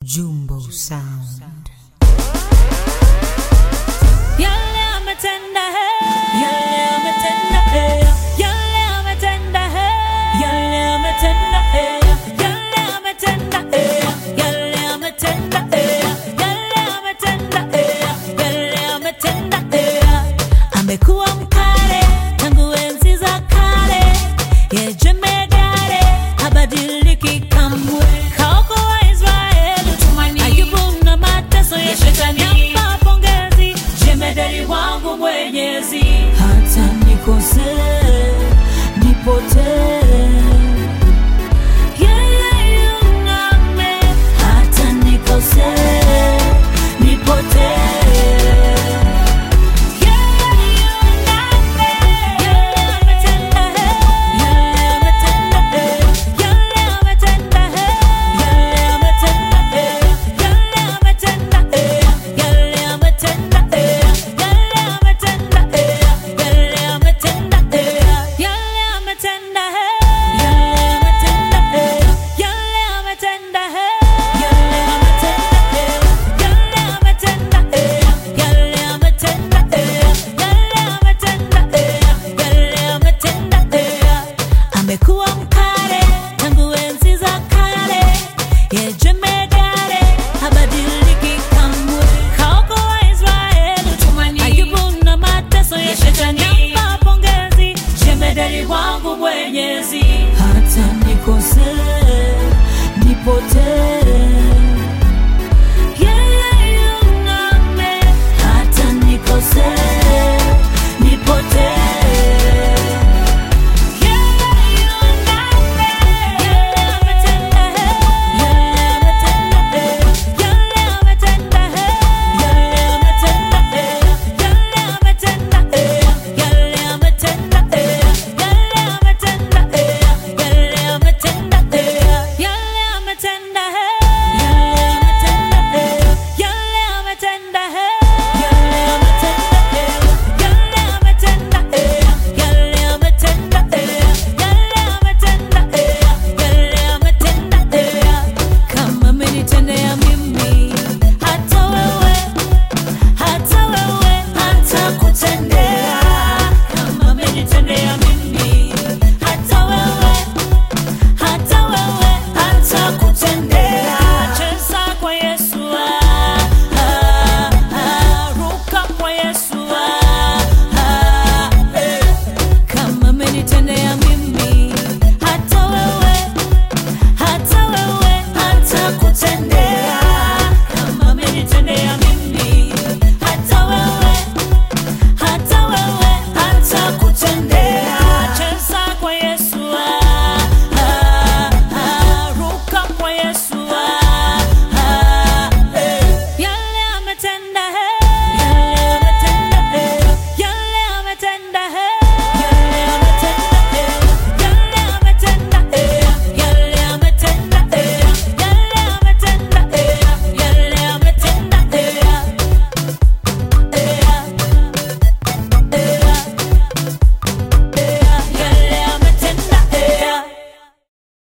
Jumbo Sound. Yale ametenda hey, yale ametenda hey, yale ametenda hey, yale ametenda hey, yale ametenda hey, yale ametenda hey, yale ametenda hey, yale ametenda hey. Amekuwa mkale tangu enzi za kale, yeye jemedare habadiliki kamwe. Kaokoa Israeli tumani, Ayubu na mateso ya shetani. Jemedari wangu Mwenyezi, hata nikose